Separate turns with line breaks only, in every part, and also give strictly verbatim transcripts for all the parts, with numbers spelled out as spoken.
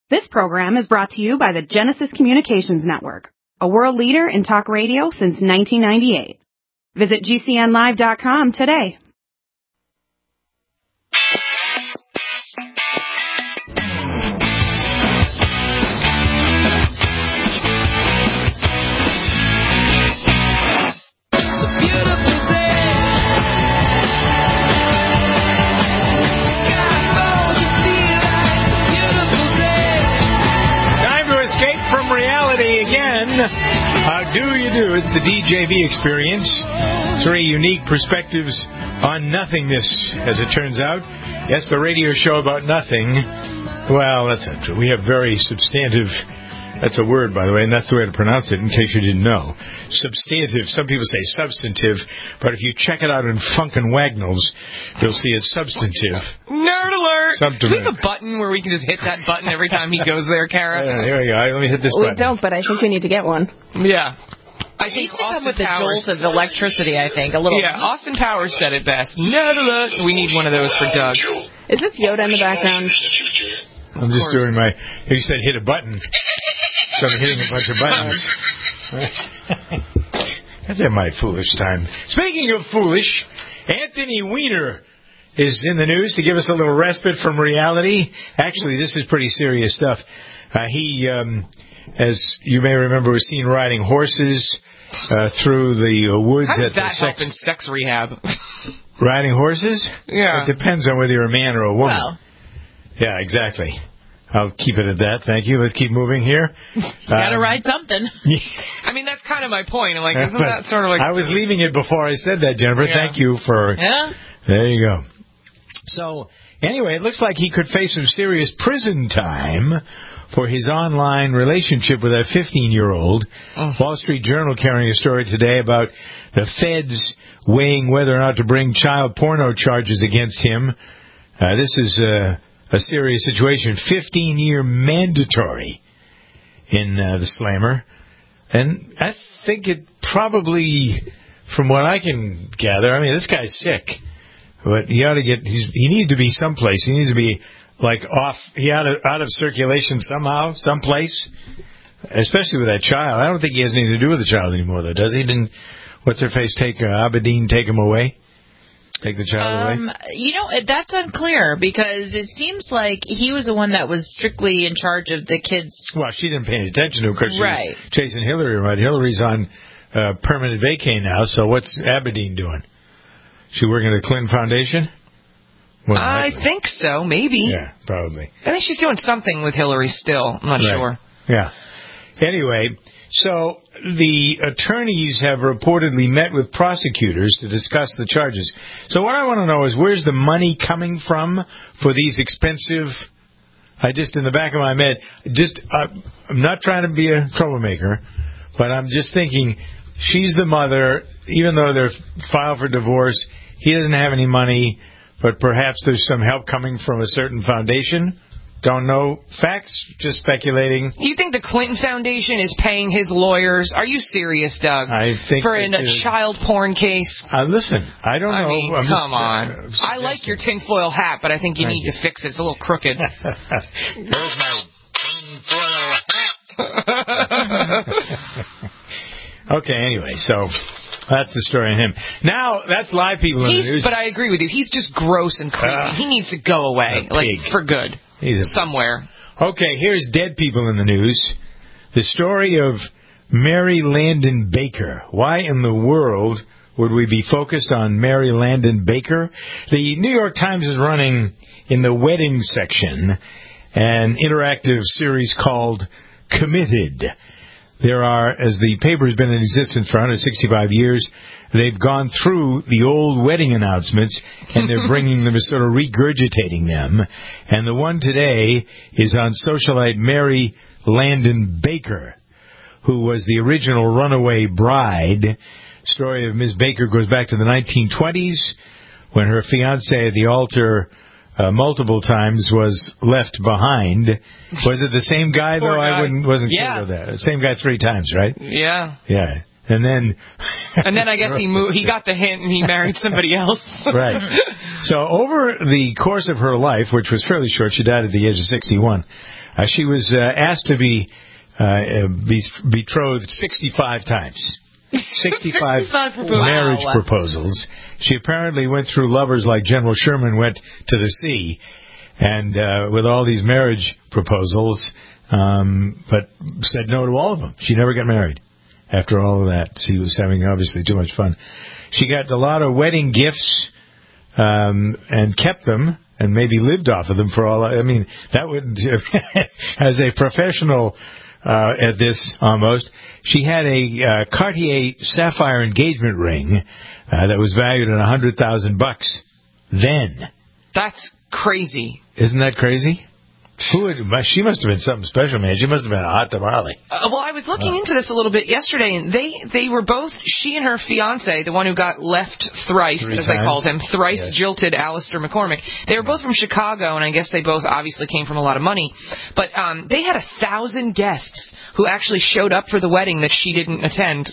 This program is brought to you by the Genesis Communications Network, a world leader in talk radio since nineteen ninety-eight. Visit G C N live dot com today.
How do you do? It's the D J V experience. Three unique perspectives on nothingness, as it turns out. Yes, the radio show about nothing. Well, that's not true. We have very substantive... That's a word, by the way, and that's the way to pronounce it, in case you didn't know. Substantive. Some people say substantive, but if you check it out in Funkin' Wagnalls, you'll see it's substantive.
Nerd alert!
Something.
Do we have a button where we can just hit that button every time he goes there, Kara?
Uh, here we go. Let me hit this
we
button.
We don't, but I think we need to get one.
Yeah.
I think Austin with the jolt of electricity, I think. A little.
Yeah, Austin Powers said it best. Nerd alert! We need one of those for Doug.
Is this Yoda in the background?
I'm just doing my... You said hit a button. So I'm hitting a bunch of buttons. That's at my foolish time. Speaking of foolish, Anthony Weiner is in the news to give us a little respite from reality. Actually, this is pretty serious stuff. Uh, he, um, as you may remember, was seen riding horses uh, through the uh, woods.
How does
at
that
the
help
sex-
in sex rehab?
Riding horses?
Yeah.
It depends on whether you're a man or a woman.
Well.
Yeah, exactly. I'll keep it at that. Thank you. Let's keep moving here.
Gotta
um,
write something.
I mean, that's kind of my point. I'm like, isn't that sort of like...
I was leaving it before I said that, Jennifer.
Yeah.
Thank you for...
Yeah.
There you go. So, anyway, it looks like he could face some serious prison time for his online relationship with a fifteen-year-old. Oh. Wall Street Journal carrying a story today about the feds weighing whether or not to bring child porno charges against him. Uh, this is... Uh, A serious situation. fifteen-year mandatory in uh, the slammer. And I think it probably, from what I can gather, I mean, this guy's sick. But he ought to get, he's, he needs to be someplace. He needs to be, like, off, he out of, out of circulation somehow, someplace. Especially with that child. I don't think he has anything to do with the child anymore, though, does he? Didn't, what's her face, take, uh, Abedin take him away? Take the child
um,
away?
You know, that's unclear because it seems like he was the one that was strictly in charge of the kids.
Well, she didn't pay any attention to him because she
right.
was chasing Hillary around. Hillary's on uh, permanent vacay now, so what's Abedin doing? She working at the Clinton Foundation? Well,
I likely. think so, maybe.
Yeah, probably.
I think she's doing something with Hillary still. I'm not
right.
sure.
Yeah. Anyway, so the attorneys have reportedly met with prosecutors to discuss the charges. So what I want to know is, where's the money coming from for these expensive... I just, in the back of my head, just, uh, I'm not trying to be a troublemaker, but I'm just thinking, she's the mother, even though they're filed for divorce, he doesn't have any money, but perhaps there's some help coming from a certain foundation. Don't know facts, just speculating.
You think the Clinton Foundation is paying his lawyers? Are you serious, Doug?
I think
for in a
is.
child porn case.
Uh, listen, I don't
I
know.
Mean,
I'm
come
just,
on.
Uh,
I like your tinfoil hat, but I think you
Thank
need
you.
to fix it. It's a little crooked.
Here's my tinfoil hat. Okay, anyway, so that's the story on him. Now, that's live people in
He's,
the news.
But I agree with you. He's just gross and creepy.
Uh,
he needs to go away, like for good.
He's a
somewhere.
Okay, here's dead people in the news. The story of Mary Landon Baker. Why in the world would we be focused on Mary Landon Baker? The New York Times is running in the wedding section an interactive series called Committed. There are, as the paper has been in existence for one hundred sixty-five years, they've gone through the old wedding announcements, and they're bringing them, sort of regurgitating them. And the one today is on socialite Mary Landon Baker, who was the original runaway bride. Story of Miz Baker goes back to the nineteen twenties, when her fiancé at the altar uh, multiple times was left behind. Was it the same guy, though?
Guy.
I wouldn't, wasn't
yeah.
sure of that. Same guy three times, right?
Yeah.
Yeah. And then...
and then I guess he moved, he got the hint and he married somebody else.
Right. So over the course of her life, which was fairly short, she died at the age of sixty-one, Uh, she was uh, asked to be, uh, be betrothed sixty-five times. sixty-five,
sixty-five proposals.
marriage
Wow.
proposals. She apparently went through lovers like General Sherman went to the sea, and uh, with all these marriage proposals, um, but said no to all of them. She never got married after all of that. She was having, obviously, too much fun. She got a lot of wedding gifts um, and kept them and maybe lived off of them for all. I mean, that would, as a professional uh, at this almost, she had a uh, Cartier sapphire engagement ring uh, that was valued at a hundred thousand bucks. Then,
That's crazy.
isn't that crazy? Who would, she must have been something special, man. She must have been a hot tamale.
Uh, well, I was looking
Oh.
into this a little bit yesterday, and they they were both, she and her fiance, the one who got left thrice,
Three
as they
times?
called him, thrice
Yes.
jilted Alistair McCormick. They were both from Chicago, and I guess they both obviously came from a lot of money. But um, they had a thousand guests who actually showed up for the wedding that she didn't attend.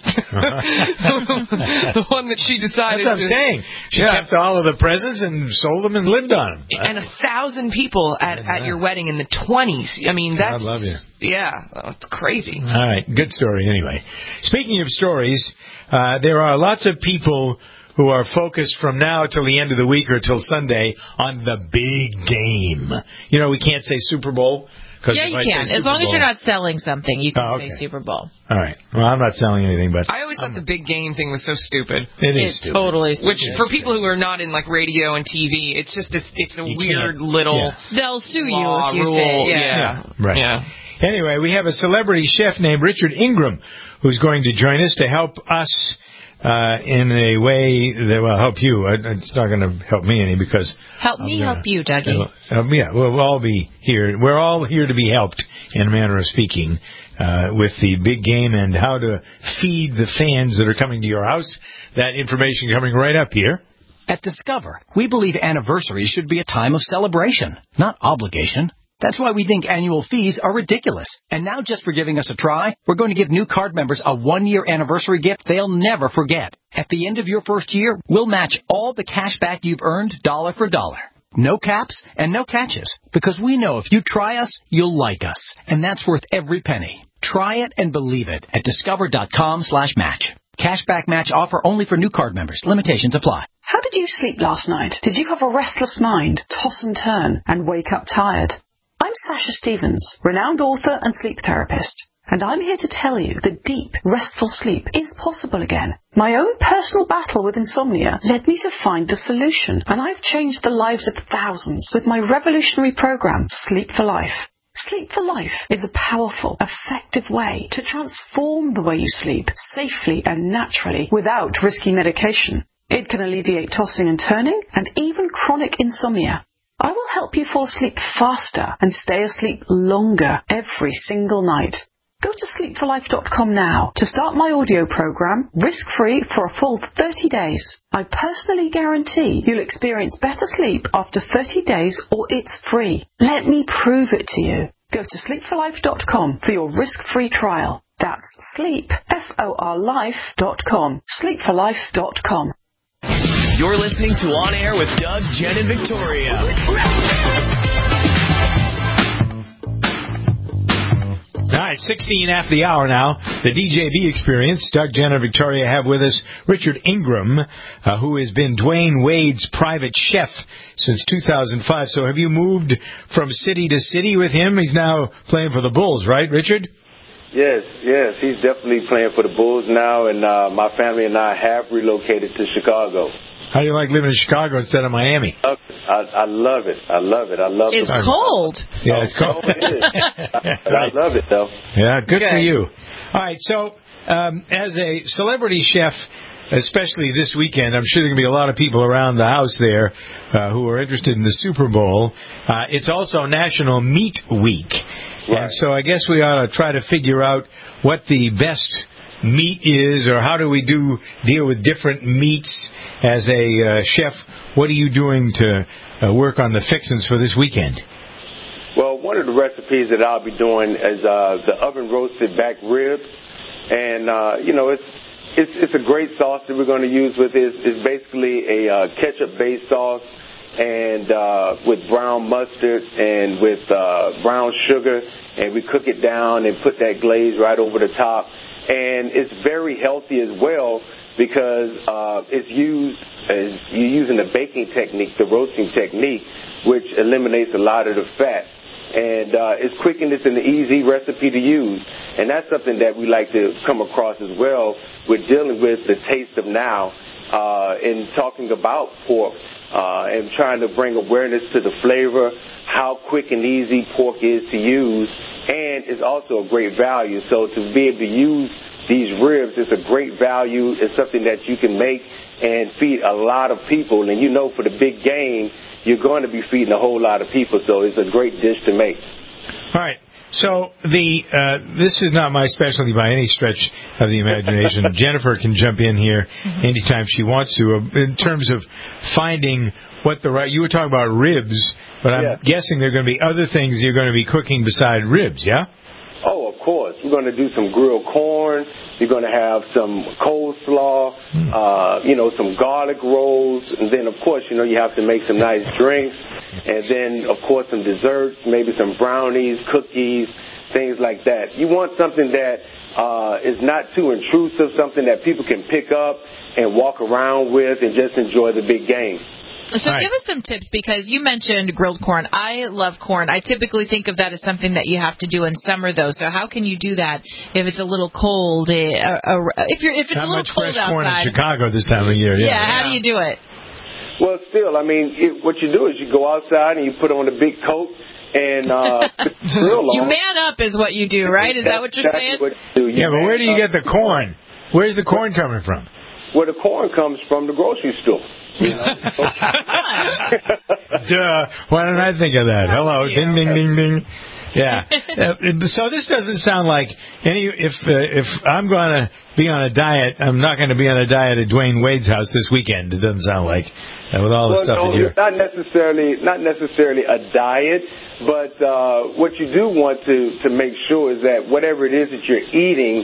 The one that she decided
That's what I'm
to,
saying. She
Yeah.
kept all of the presents and sold them and lived on them.
And a thousand people at, at your wedding in the twenties. I mean,
God
that's...
love you.
Yeah, oh, it's crazy.
All right, good story anyway. Speaking of stories, uh, there are lots of people who are focused from now till the end of the week or till Sunday on the big game. You know, we can't say Super Bowl. 'Cause
Yeah,
if
you
I say
can. As
Super
long as
Bowl-
you're not selling something, you can
Oh,
say
okay.
Super Bowl.
All right. Well, I'm not selling anything, but
I always thought the big game thing was so stupid.
it is
It's
stupid.
totally stupid.
Which, for people who are not in like radio and T V, it's just this, it's a
You
weird
can't-
little
yeah.
They'll sue you
law
if you
rule.
say, yeah.
yeah.
Right.
Yeah.
Anyway, we have a celebrity chef named Richard Ingram who's going to join us to help us uh, in a way that will help you. Uh, It's not going to help me any because...
Help
I'm
me
gonna-
help you, Dougie.
Um, yeah, we'll, we'll all be here. We're all here to be helped, in a manner of speaking, uh, with the big game and how to feed the fans that are coming to your house. That information coming right up here.
At Discover, we believe anniversaries should be a time of celebration, not obligation. That's why we think annual fees are ridiculous. And now, just for giving us a try, we're going to give new card members a one-year anniversary gift they'll never forget. At the end of your first year, we'll match all the cash back you've earned dollar for dollar. No caps and no catches, because we know if you try us, you'll like us. And that's worth every penny. Try it and believe it at discover.com slash match. Cashback match offer only for new card members. Limitations apply.
How did you sleep last night? Did you have a restless mind, toss and turn, and wake up tired? I'm Sasha Stevens, renowned author and sleep therapist, and I'm here to tell you that deep, restful sleep is possible again. My own personal battle with insomnia led me to find the solution, and I've changed the lives of thousands with my revolutionary program, Sleep for Life. Sleep for Life is a powerful, effective way to transform the way you sleep safely and naturally without risky medication. It can alleviate tossing and turning and even chronic insomnia. I will help you fall asleep faster and stay asleep longer every single night. Go to sleep for life dot com now to start my audio program risk-free for a full thirty days. I personally guarantee you'll experience better sleep after thirty days or it's free. Let me prove it to you. Go to sleep for life dot com for your risk-free trial. That's sleep, F O R life dot com. sleep for life dot com.
You're listening to On Air with Doug, Jen, and Victoria.
All right, sixteen after the hour now. The D J B Experience. Doug, Jen, and Victoria have with us Richard Ingram, uh, who has been Dwayne Wade's private chef since two thousand five. So have you moved from city to city with him? He's now playing for the Bulls, right, Richard?
Yes, yes. He's definitely playing for the Bulls now, and uh, my family and I have relocated to Chicago.
How do you like living in Chicago instead of Miami?
I, I love it. I love it. I love
It's
the
cold.
Yeah, it's cold.
Oh, it is. I, I love it, though.
Yeah, good,
Good.
for you. All right, so um, as a celebrity chef, especially this weekend, I'm sure there are going to be a lot of people around the house there uh, who are interested in the Super Bowl. Uh, it's also National Meat Week.
Right.
And so I guess we ought to try to figure out what the best meat is, or how do we do deal with different meats as a uh, chef. What are you doing to uh, work on the fixings for this weekend?
Well, one of the recipes that I'll be doing is uh, the oven roasted back rib, and uh, you know it's it's it's a great sauce that we're going to use with this. It's basically a uh, ketchup based sauce, and uh, with brown mustard and with uh, brown sugar, and we cook it down and put that glaze right over the top. And it's very healthy as well because uh, it's used as you're using the baking technique, the roasting technique, which eliminates a lot of the fat. And uh, it's quick and it's an easy recipe to use. And that's something that we like to come across as well with dealing with the taste of now uh, in talking about pork uh, and trying to bring awareness to the flavor, how quick and easy pork is to use, and it's also a great value. So to be able to use these ribs is a great value. It's something that you can make and feed a lot of people. And you know for the big game, you're going to be feeding a whole lot of people, so it's a great dish to make.
All right. So the uh, this is not my specialty by any stretch of the imagination. Jennifer can jump in here anytime she wants to. In terms of finding what the right, you were talking about ribs, but I'm
yeah.
guessing there are going to be other things you're going to be cooking beside ribs, yeah?
Oh, of course. We're going to do some grilled corn. You're going to have some coleslaw, mm. uh, you know, some garlic rolls. And then, of course, you know, you have to make some nice drinks. And then, of course, some desserts, maybe some brownies, cookies, things like that. You want something that uh, is not too intrusive, something that people can pick up and walk around with and just enjoy the big game.
So
right.
give us some tips, because you mentioned grilled corn. I love corn. I typically think of that as something that you have to do in summer, though. So how can you do that if it's a little cold? Uh, uh, if you're if it's
Not
a little
much
cold
fresh corn
outside.
in Chicago this time of year. Yeah.
Yeah, how do you do it?
Well, still, I mean, it, what you do is you go outside and you put on a big coat and uh, grill on.
You man up is what you do, right? Is
That's
that what you're
exactly
saying?
What you do. You
yeah, but where do you get the corn? Where's the corn coming from?
Where the corn comes from, the grocery store. You know?
Duh. Why didn't I think of that? Hello. Ding, ding, ding, ding. Yeah. Uh, so this doesn't sound like any. If uh, if I'm going to be on a diet, I'm not going to be on a diet at Dwayne Wade's house this weekend. It doesn't sound like uh, with all the
well,
stuff
no,
that you're.
Not necessarily, not necessarily a diet, but uh, what you do want to to make sure is that whatever it is that you're eating,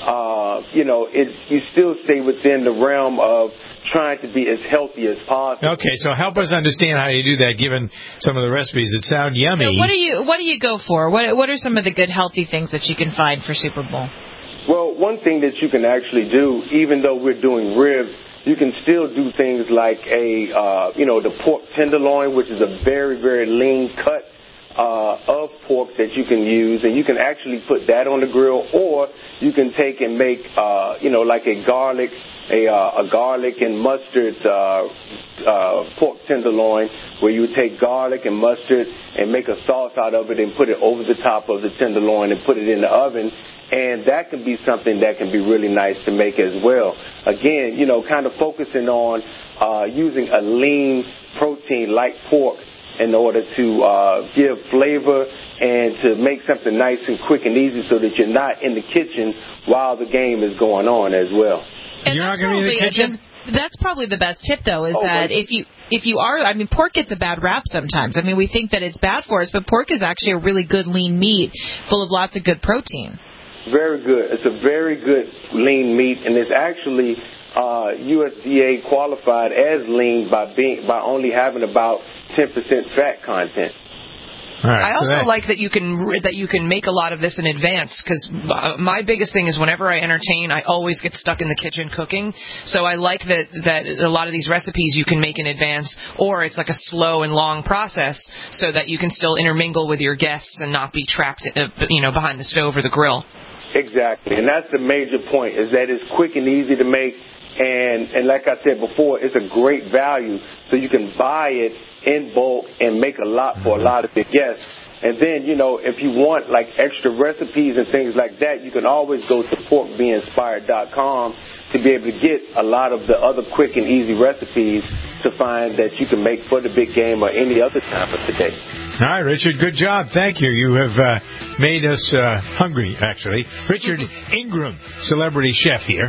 uh, you know, it you still stay within the realm of trying to be as healthy as possible.
Okay, so help us understand how you do that, given some of the recipes that sound yummy.
So what do you what do you go for? What what are some of the good healthy things that you can find for Super Bowl?
Well, one thing that you can actually do, even though we're doing ribs, you can still do things like a uh, you know the pork tenderloin, which is a very very lean cut uh, of pork that you can use, and you can actually put that on the grill, or you can take and make uh, you know like a garlic. A, uh, a garlic and mustard uh, uh, pork tenderloin, where you would take garlic and mustard and make a sauce out of it and put it over the top of the tenderloin and put it in the oven. And that can be something that can be really nice to make as well. Again, you know, kind of focusing on uh, using a lean protein like pork in order to uh, give flavor and to make something nice and quick and easy so that you're not in the kitchen while the game is going on as well.
And
You're not going to be in the kitchen?
The, that's probably the best tip, though, is
oh,
that if you if you are, I mean, pork gets a bad rap sometimes. I mean, we think that it's bad for us, but pork is actually a really good lean meat full of lots of good protein.
Very good. It's a very good lean meat, and it's actually uh, U S D A qualified as lean by being by only having about ten percent fat content.
All right,
I
so
also
that,
like that you can that you can make a lot of this in advance, because uh, my biggest thing is whenever I entertain, I always get stuck in the kitchen cooking. So I like that that a lot of these recipes you can make in advance, or it's like a slow and long process, so that you can still intermingle with your guests and not be trapped, uh, you know, behind the stove or the grill.
Exactly, and that's the major point, is that it's quick and easy to make. And, and like I said before, it's a great value, so you can buy it in bulk and make a lot for a lot of the guests. And then, you know, if you want, like, extra recipes and things like that, you can always go to pork be inspired dot com to be able to get a lot of the other quick and easy recipes to find that you can make for the big game or any other time of the day.
All right, Richard, good job. Thank you. You have uh, made us uh, hungry, actually. Richard Ingram, celebrity chef here.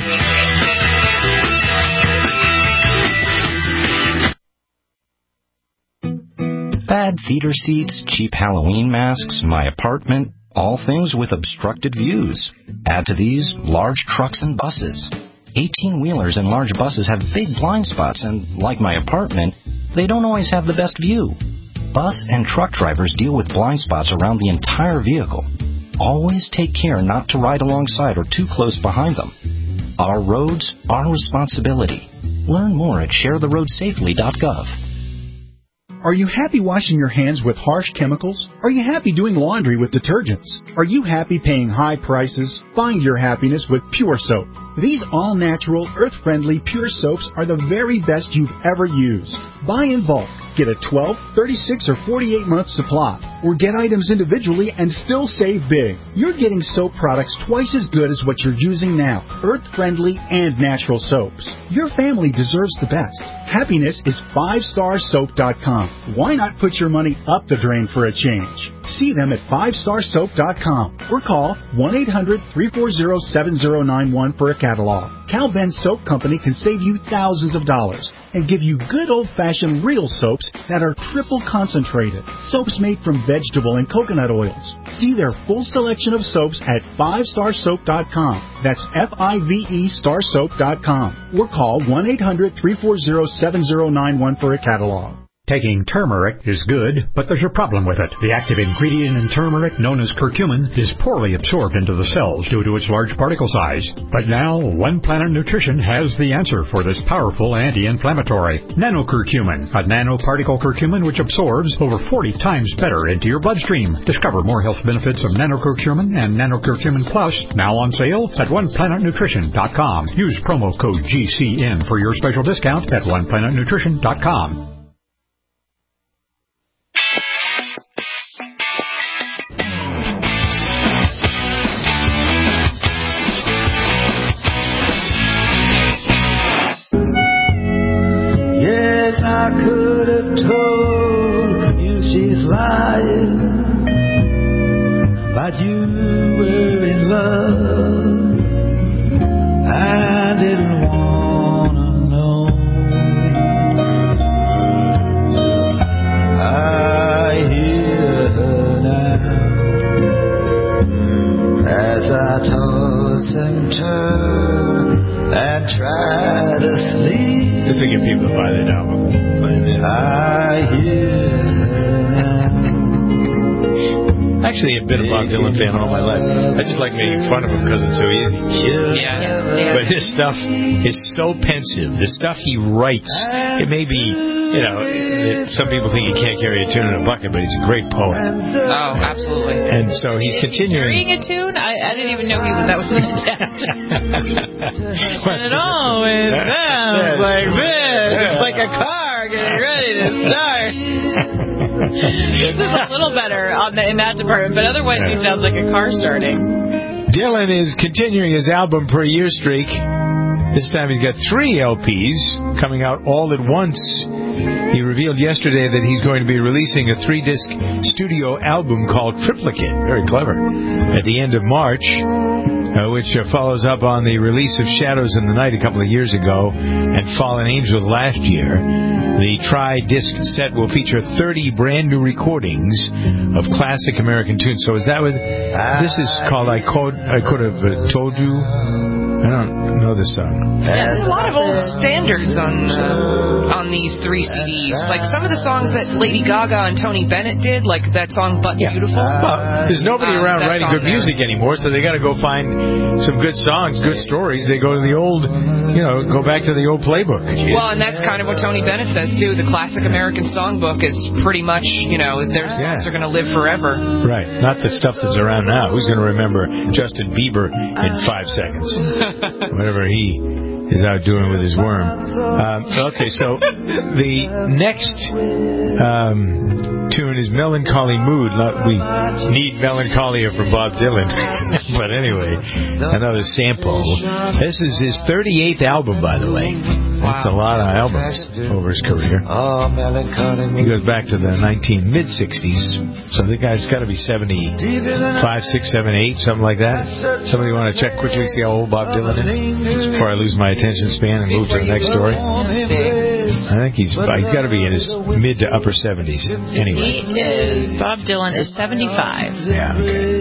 Bad theater seats, cheap Halloween masks, my apartment, all things with obstructed views. Add to these large trucks and buses. eighteen-wheelers and large buses have big blind spots, and like my apartment, they don't always have the best view. Bus and truck drivers deal with blind spots around the entire vehicle. Always take care not to ride alongside or too close behind them. Our roads, our responsibility. Learn more at share the road safely dot gov.
Are you happy washing your hands with harsh chemicals? Are you happy doing laundry with detergents? Are you happy paying high prices? Find your happiness with Pure Soap. These all-natural, earth-friendly Pure Soaps are the very best you've ever used. Buy in bulk. Get a twelve, thirty-six, or forty-eight month supply. Or get items individually and still save big. You're getting soap products twice as good as what you're using now. Earth-friendly and natural soaps. Your family deserves the best. Happiness is five star soap dot com. Why not put your money up the drain for a change? See them at five star soap dot com or call one eight hundred, three four zero, seven zero nine one for a catalog. Cal Ben Soap Company can save you thousands of dollars and give you good old-fashioned real soaps that are triple concentrated. Soaps made from vegetable and coconut oils. See their full selection of soaps at five star soap dot com. That's F I V E star soap dot com. Or call one eight hundred, three four zero, seven zero nine one for a catalog.
Taking turmeric is good, but there's a problem with it. The active ingredient in turmeric, known as curcumin, is poorly absorbed into the cells due to its large particle size. But now, One Planet Nutrition has the answer for this powerful anti-inflammatory. Nanocurcumin, a nanoparticle curcumin which absorbs over forty times better into your bloodstream. Discover more health benefits of nanocurcumin and nanocurcumin plus, now on sale at one planet nutrition dot com. Use promo code G C N for your special discount at one planet nutrition dot com.
I could have told you she's lying, but you were in love. I didn't wanna know. I hear her now as I toss and turn and try to sleep.
This will get people to buy that album.
I hear her.
Actually, I've been a Bob Dylan fan all my life. I just like making fun of him because it's so easy.
Yeah. yeah.
But his stuff is so pensive. The stuff he writes, it may be, you know, it, some people think he can't carry a tune in a bucket, but he's a great poet.
Oh, absolutely.
And so he's continuing.
Carrying a tune? I, I didn't even know he was, that was an attempt. And it always sounds like this. It's like a car getting ready to start. This is a little better on the, in that department, but otherwise he sounds like a car starting.
Dylan is continuing his album per year streak. This time he's got three L Ps coming out all at once. He revealed yesterday that he's going to be releasing a three-disc studio album called Triplicate. Very clever. At the end of March, uh, which uh, follows up on the release of Shadows in the Night a couple of years ago and Fallen Angels last year. The tri-disc set will feature thirty brand new recordings of classic American tunes. So is that what this is called? I could I could have uh, told you. I don't know this song.
Yeah, there's a lot of old standards on uh, on these three C Ds. Like some of the songs that Lady Gaga and Tony Bennett did, like that song "But
yeah.
Beautiful."
Well, there's nobody
um,
around writing good music there. anymore, so they got to go find some good songs, good stories. They go to the old, you know, go back to the old playbook.
Well, and that's kind of what Tony Bennett says too. The classic American songbook is pretty much, you know, their songs yeah. are going to live forever.
Right, not the stuff that's around now. Who's going to remember Justin Bieber in five seconds? Whatever he is out doing with his worm. Um, okay, so the next um, tune is Melancholy Mood. We need Melancholia from Bob Dylan. But anyway, another sample. This is his thirty-eighth album, by the way. That's a lot of albums over his career. He goes back to the nineteen mid-sixties. So the guy's got to be seventy-five, six, seven, eight, something like that. Somebody want to check quickly, see how old Bob Dylan is before I lose my attention span and move to the next story? I think he's he's got to be in his mid to upper seventies. Anyway,
he is. Bob Dylan is seventy-five.
Yeah. Okay.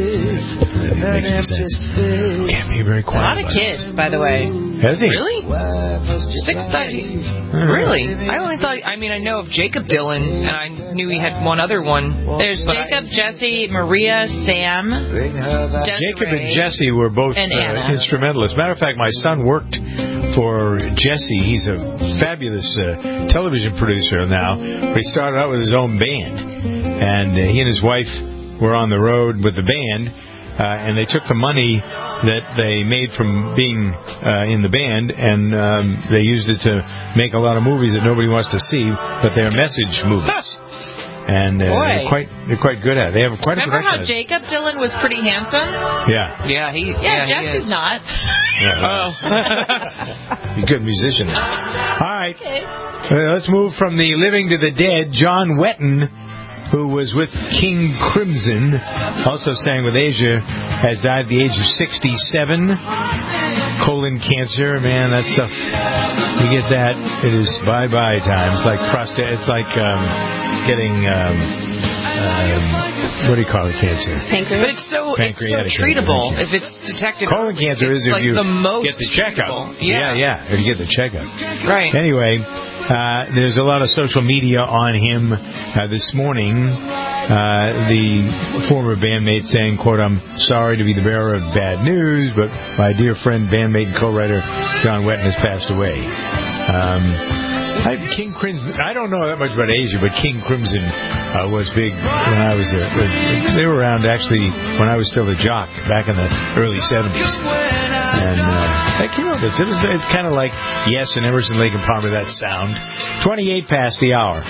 makes no sense. Can't be very
A
quiet.
lot of kids, by the way.
Has he?
Really? Six thirty. Really? I only thought. I mean, I know of Jacob Dylan, and I knew he had one other one.
There's Jacob, Jesse, Maria, Sam, Desiree,
Jacob and Jesse were both
and Anna.
uh, instrumentalists. Matter of fact, my son worked for Jesse. He's a fabulous uh, television producer now. But he started out with his own band, and uh, he and his wife were on the road with the band. Uh, and they took the money that they made from being uh, in the band, and um, they used it to make a lot of movies that nobody wants to see, but they're message movies. And uh, they're quite they're quite good at it. They have quite
Remember
a
how
production.
Jacob Dylan was pretty handsome?
Yeah.
Yeah, he.
Yeah,
Yeah, he
Jesse's
is.
not.
Yeah,
Oh.
He's a good musician. All right. Uh, let's move from the living to the dead. John Wetton, who was with King Crimson, also sang with Asia, has died at the age of sixty-seven. Colon cancer, man, that stuff, you get that, it is bye-bye time. It's like prostate, it's like um, getting, um, um, what do you call it, cancer?
But it's so it's so
Pancreatic
treatable
cancer.
if it's detected.
Colon cancer
it's
is if
like
you
the most
get the checkup.
treatable.
Yeah, yeah, if you get the checkup.
Right.
Anyway, uh, there's a lot of social media on him uh, this morning. Uh, the former bandmate saying, quote, "I'm sorry to be the bearer of bad news, but my dear friend, bandmate, and co-writer John Wetton has passed away." Um, I, King Crimson, I don't know that much about Asia, but King Crimson uh, was big when I was a, they were around actually when I was still a jock back in the early seventies. And uh, they came up with this. It was it's kind of like Yes and Emerson, Lake and Palmer, that sound. twenty-eight past the hour.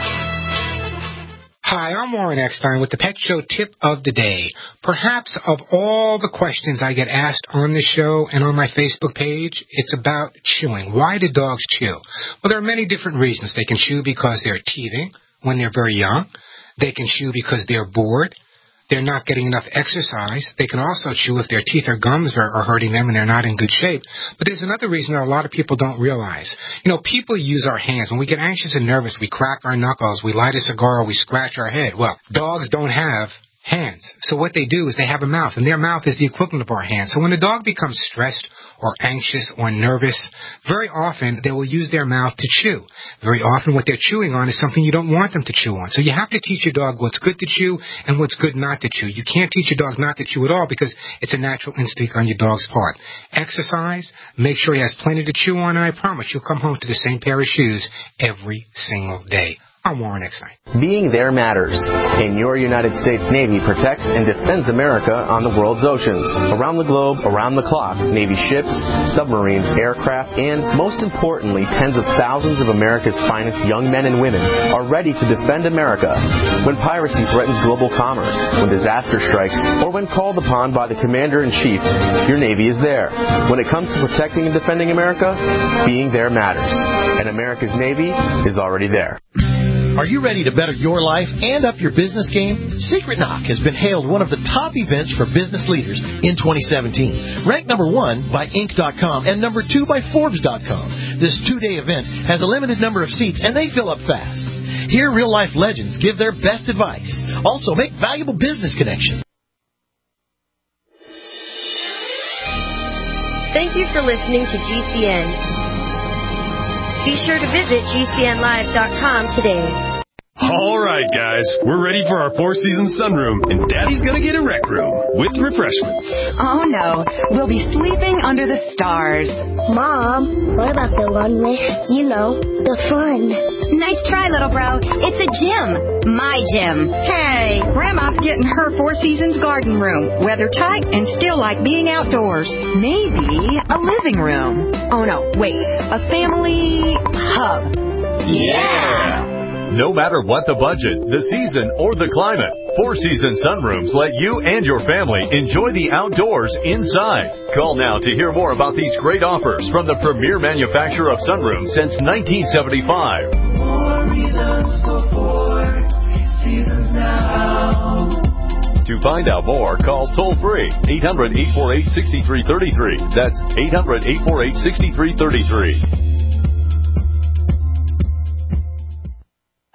Hi, I'm Warren Eckstein with the Pet Show Tip of the Day. Perhaps of all the questions I get asked on this show and on my Facebook page, it's about chewing. Why do dogs chew? Well, there are many different reasons. They can chew because they're teething when they're very young. They can chew because they're bored. They're not getting enough exercise. They can also chew if their teeth or gums are, are hurting them and they're not in good shape. But there's another reason that a lot of people don't realize. You know, people use our hands. When we get anxious and nervous, we crack our knuckles, we light a cigar, or we scratch our head. Well, dogs don't have hands. So what they do is they have a mouth, and their mouth is the equivalent of our hands. So when a dog becomes stressed or anxious or nervous, very often they will use their mouth to chew. Very often what they're chewing on is something you don't want them to chew on. So you have to teach your dog what's good to chew and what's good not to chew. You can't teach your dog not to chew at all because it's a natural instinct on your dog's part. Exercise, make sure he has plenty to chew on, and I promise you'll come home to the same pair of shoes every single day. I'm Warren Eckstein.
Being there matters, and your United States Navy protects and defends America on the world's oceans. Around the globe, around the clock, Navy ships, submarines, aircraft, and, most importantly, tens of thousands of America's finest young men and women are ready to defend America when piracy threatens global commerce, when disaster strikes, or when called upon by the Commander-in-Chief. Your Navy is there. When it comes to protecting and defending America, being there matters, and America's Navy is already there.
Are you ready to better your life and up your business game? Secret Knock has been hailed one of the top events for business leaders in twenty seventeen. Ranked number one by Inc dot com and number two by Forbes dot com. This two-day event has a limited number of seats, and they fill up fast. Hear real-life legends give their best advice. Also, make valuable business connections.
Thank you for listening to G C N. Be sure to visit G C N live dot com today.
All right, guys, we're ready for our Four Seasons sunroom, and Daddy's gonna get a rec room with refreshments.
Oh, no. We'll be sleeping under the stars.
Mom, what about the one with, you know, the fun?
Nice try, little bro. It's a gym. My gym.
Hey, Grandma's getting her Four Seasons garden room. Weather tight and still like being outdoors. Maybe a living room. Oh, no, wait. A family hub.
Yeah! No matter what the budget, the season, or the climate, Four Seasons Sunrooms let you and your family enjoy the outdoors inside. Call now to hear more about these great offers from the premier manufacturer of sunrooms since nineteen seventy-five. Four reasons for four seasons now. To find out more, call toll-free eight hundred, eight four eight, six three three three. That's eight hundred, eight four eight, six three three three.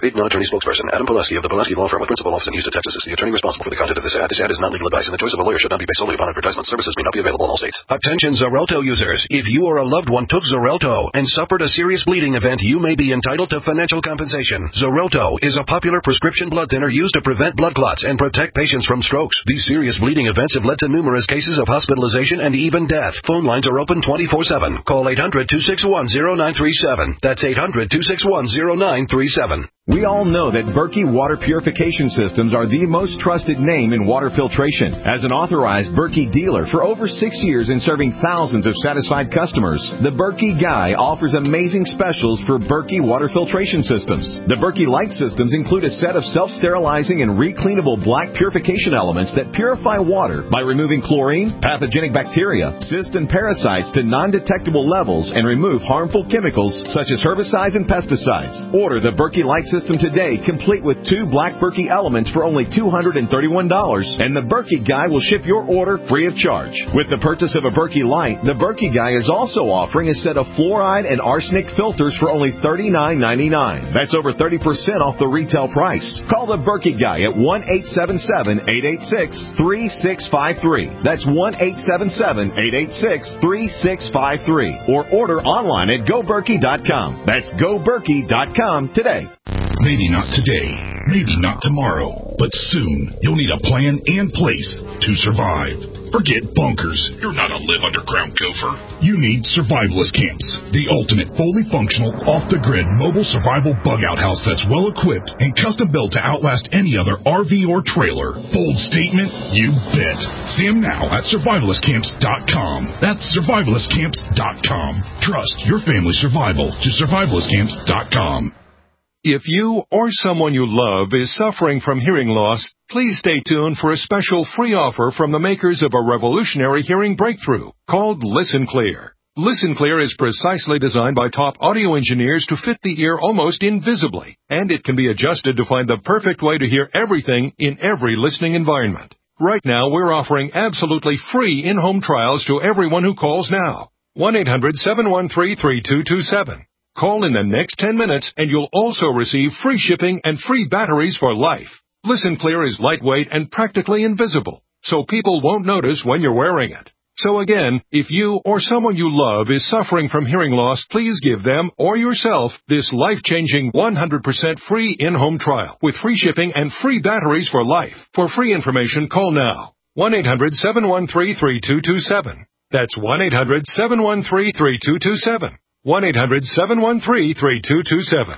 Paid non-attorney spokesperson Adam Pulaski of the Pulaski Law Firm with principal office in Houston, Texas is the attorney responsible for the content of this ad. This ad is not legal advice, and the choice of a lawyer should not be based solely upon advertisement. Services may not be available in all states. Attention Xarelto users. If you or a loved one took Xarelto and suffered a serious bleeding event, you may be entitled to financial compensation. Xarelto is a popular prescription blood thinner used to prevent blood clots and protect patients from strokes. These serious bleeding events have led to numerous cases of hospitalization and even death. Phone lines are open twenty-four seven. Call eight hundred, two six one, zero nine three seven. That's eight hundred, two six one, zero nine three seven.
We all know that Berkey Water Purification Systems are the most trusted name in water filtration. As an authorized Berkey dealer for over six years and serving thousands of satisfied customers, the Berkey Guy offers amazing specials for Berkey Water Filtration Systems. The Berkey Light Systems include a set of self-sterilizing and recleanable black purification elements that purify water by removing chlorine, pathogenic bacteria, cysts, and parasites to non-detectable levels and remove harmful chemicals such as herbicides and pesticides. Order the Berkey Light System today, complete with two black Berkey elements for only two hundred thirty-one dollars, and the Berkey Guy will ship your order free of charge. With the purchase of a Berkey Light, the Berkey Guy is also offering a set of fluoride and arsenic filters for only thirty-nine ninety-nine. That's over thirty percent off the retail price. Call the Berkey Guy at one eight seven seven, eight eight six, three six five three. That's one eight seven seven, eight eight six, three six five three. Or order online at go berkey dot com. That's go berkey dot com today.
Maybe not today, maybe not tomorrow, but soon you'll need a plan and place to survive. Forget bunkers. You're not a live underground gopher. You need Survivalist Camps, the ultimate fully functional, off-the-grid mobile survival bug-out house that's well-equipped and custom-built to outlast any other R V or trailer. Bold statement? You bet. See them now at survivalist camps dot com. That's survivalist camps dot com. Trust your family's survival to survivalist camps dot com.
If you or someone you love is suffering from hearing loss, please stay tuned for a special free offer from the makers of a revolutionary hearing breakthrough called Listen Clear. Listen Clear is precisely designed by top audio engineers to fit the ear almost invisibly, and it can be adjusted to find the perfect way to hear everything in every listening environment. Right now, we're offering absolutely free in-home trials to everyone who calls now. one eight hundred, seven one three, three two two seven. Call in the next ten minutes and you'll also receive free shipping and free batteries for life. Listen Clear is lightweight and practically invisible, so people won't notice when you're wearing it. So again, if you or someone you love is suffering from hearing loss, please give them or yourself this life-changing one hundred percent free in-home trial with free shipping and free batteries for life. For free information, call now. one eight hundred, seven one three, three two two seven. That's one eight hundred, seven one three, three two two seven. one eight hundred, seven one three, three two two seven.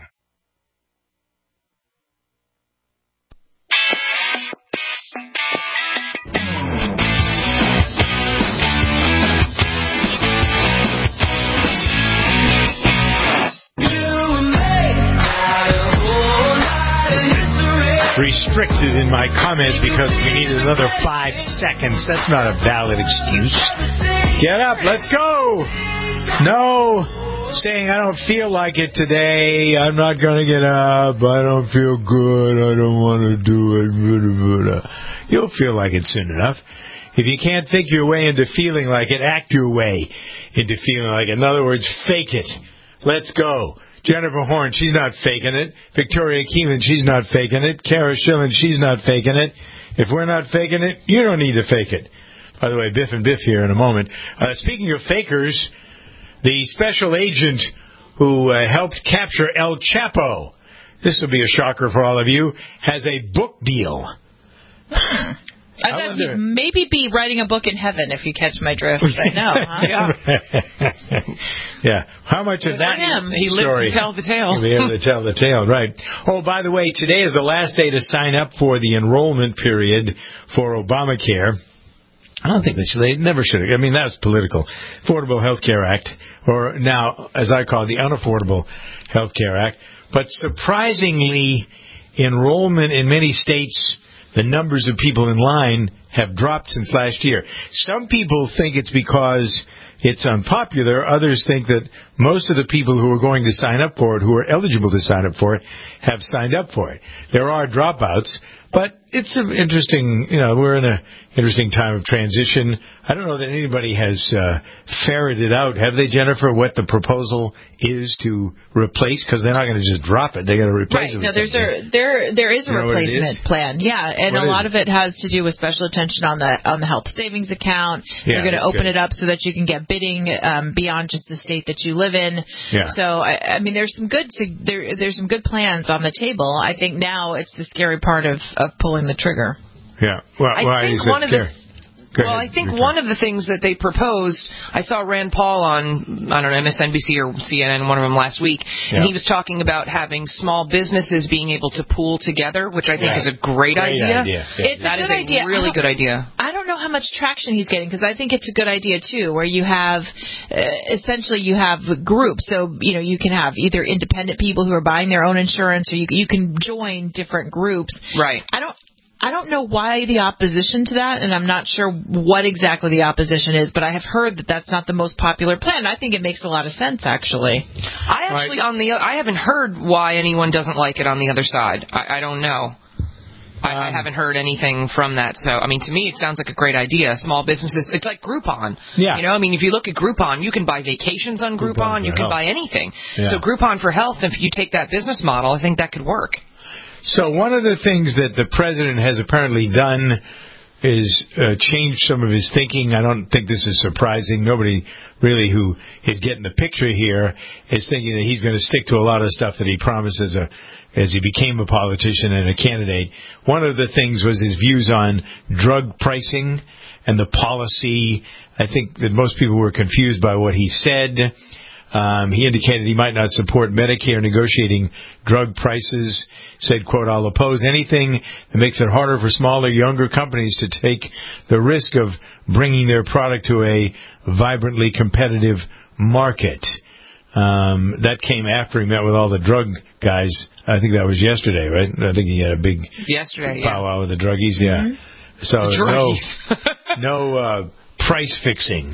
Restricted in my comments because we needed another five seconds. That's not a valid excuse. Get up, let's go! No! Saying I don't feel like it today, I'm not going to get up, I don't feel good, I don't want to do it. You'll feel like it soon enough. If you can't think your way into feeling like it, act your way into feeling like it. In other words, fake it. Let's go. Jennifer Horn, she's not faking it. Victoria Keelan, she's not faking it. Kara Schillen, she's not faking it. If we're not faking it, you don't need to fake it. By the way, Biff and Biff here in a moment. Uh, speaking of fakers, the special agent who uh, helped capture El Chapo, this will be a shocker for all of you, has a book deal.
I thought he'd maybe be writing a book in heaven, if you catch my drift. I know, huh? Yeah.
Yeah. How much of that
him.
He
story?
lives to tell the tale.
He'll be able to tell the tale, right. Oh, by the way, today is the last day to sign up for the enrollment period for Obamacare. I don't think they should. They never should have. I mean, that was political. Affordable Health Care Act, or now, as I call it, the Unaffordable Health Care Act. But surprisingly, enrollment in many states, the numbers of people in line have dropped since last year. Some people think it's because it's unpopular. Others think that most of the people who are going to sign up for it, who are eligible to sign up for it, have signed up for it. There are dropouts, but it's an interesting, you know, we're in a interesting time of transition. I don't know that anybody has uh, ferreted out, have they, Jennifer, what the proposal is to replace? Because they're not going to just drop it; they got to replace
right.
it.
No,
with
there's
something.
a there there is a
You know what it
replacement
is?
plan. Yeah, and
What
a
is
lot
it?
of it has to do with special attention on the on the health savings account.
Yeah,
You're going to
that's
open
good.
it up so that you can get bidding um, beyond just the state that you live in.
Yeah.
So I, I mean, there's some good there there's some good plans on the table. I think now it's the scary part of of pulling the trigger.
Yeah. Well,
I
why
think
is that
one of the-
scary? Go
Well,
ahead.
I think
Your
one of the things that they proposed, I saw Rand Paul on, I don't know, M S N B C or C N N, one of them last week, and
Yeah.
he was talking about having small businesses being able to pool together, which I think
Yeah.
is a great,
Great
idea.
idea. Yeah.
It's
That
a
is
good
a
idea.
really
I don't-
good idea.
I don't know how much traction he's getting because I think it's a good idea too, where you have uh, essentially you have groups. So you know you can have either independent people who are buying their own insurance, or you you can join different groups.
Right.
I don't. I don't know why the opposition to that, and I'm not sure what exactly the opposition is, but I have heard that that's not the most popular plan. I think it makes a lot of sense, actually.
I actually, on the, I haven't heard why anyone doesn't like it on the other side. I, I don't know. I, I haven't heard anything from that. So, I mean, to me, it sounds like a great idea. Small businesses, it's like Groupon.
Yeah.
You know, I mean, if you look at Groupon, you can buy vacations on Groupon.
Groupon
you
for
can
health.
buy anything.
Yeah.
So, Groupon for health, if you take that business model, I think that could work.
So one of the things that the president has apparently done is uh, change some of his thinking. I don't think this is surprising. Nobody really who is getting the picture here is thinking that he's going to stick to a lot of stuff that he promised as a as he became a politician and a candidate. One of the things was his views on drug pricing and the policy. I think that most people were confused by what he said. Um, he indicated he might not support Medicare negotiating drug prices. Said, quote, I'll oppose anything that makes it harder for smaller, younger companies to take the risk of bringing their product to a vibrantly competitive market. Um, that came after he met with all the drug guys. I think that was yesterday, right? I think he had a big
Yesterday, yeah.
powwow with the druggies, yeah.
Mm-hmm.
So
The druggies.
no, no uh, price fixing.